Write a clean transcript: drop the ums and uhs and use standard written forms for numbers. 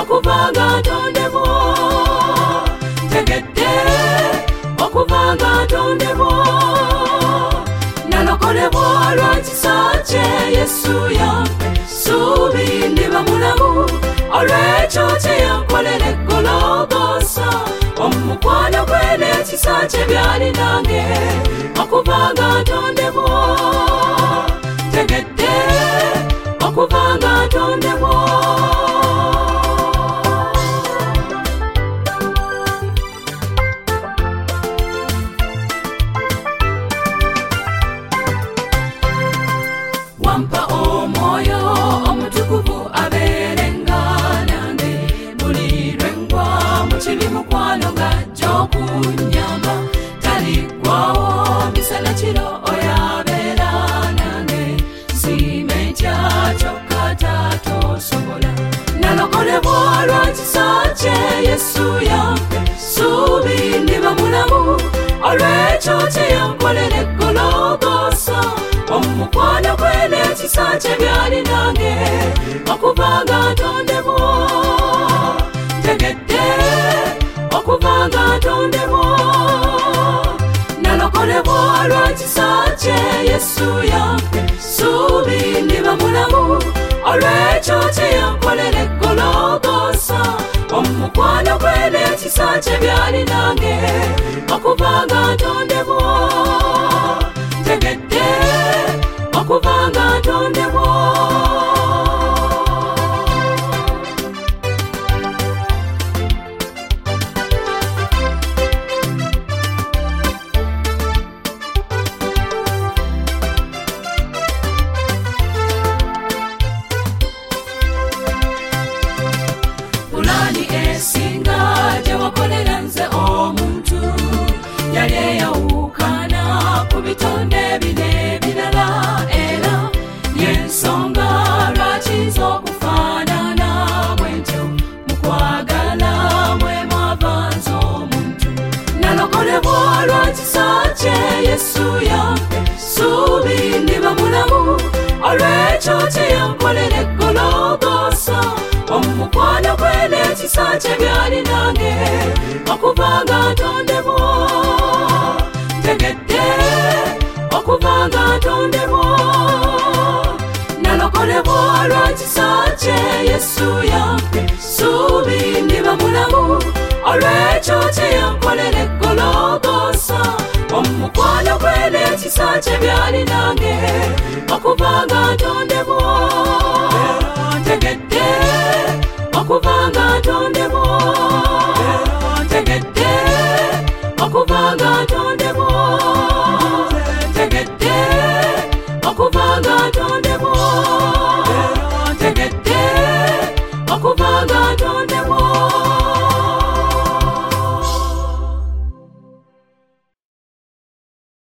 okuvanga tondebo tegedde okuvanga tondebo nalokolebwa lwakisa kye Yesu yampe suubi ndiba mulamu olw'ekyo kye yankolera eggoloogosa omukwano gwe n'ekisa kye byali nange okuvanga tondebo tegedde okuvanga tondebo wampa omwoyo omutukuvu abeerenga nange buli lwengwa mu kibi mukwano gajja okunyamba taligwawo misana kiro oyabeera nange simenkya kyokka tatosobola nalokolebwa lwakisa kye Yesu yampe suubi ndiba mulamu olw'ekyo kye yankolera eggoloogosa omukwano gwe n'ekisa kye byali nange okuvanga tondebo tegedde okuvanga tondebo nalokolebwa lwakisa kye Yesu yampe suubi ndiba mulamu olw'ekyo kye yankolera eggoloogosa omukwano gwe n'ekisa kye byali nange okuvanga tondebo tegedde okuvanga tondebo pulani esinga gye wakolera nze omuntu yali eyawukana ku bitonde bine ebirala era yensonga lwakiza okufaanana bwentyo mu kwagala mwe mwavanze omuntu nalokolebwa lwakisa kye Yesu yampe suubi ndiba mulamu olw'ekyo kye yankolera eggoloogosa omukwano gwe n'ekisa kye byali nange okuvanga tondebo tegedde okuvanga tondebo nalokolebwa lwakisa kye Yesu yampe suubi ndiba mulamu olw'ekyo kye yankolera eggoloogosa omukwano gwe n'ekisa kye byali nange okuvanga tondebo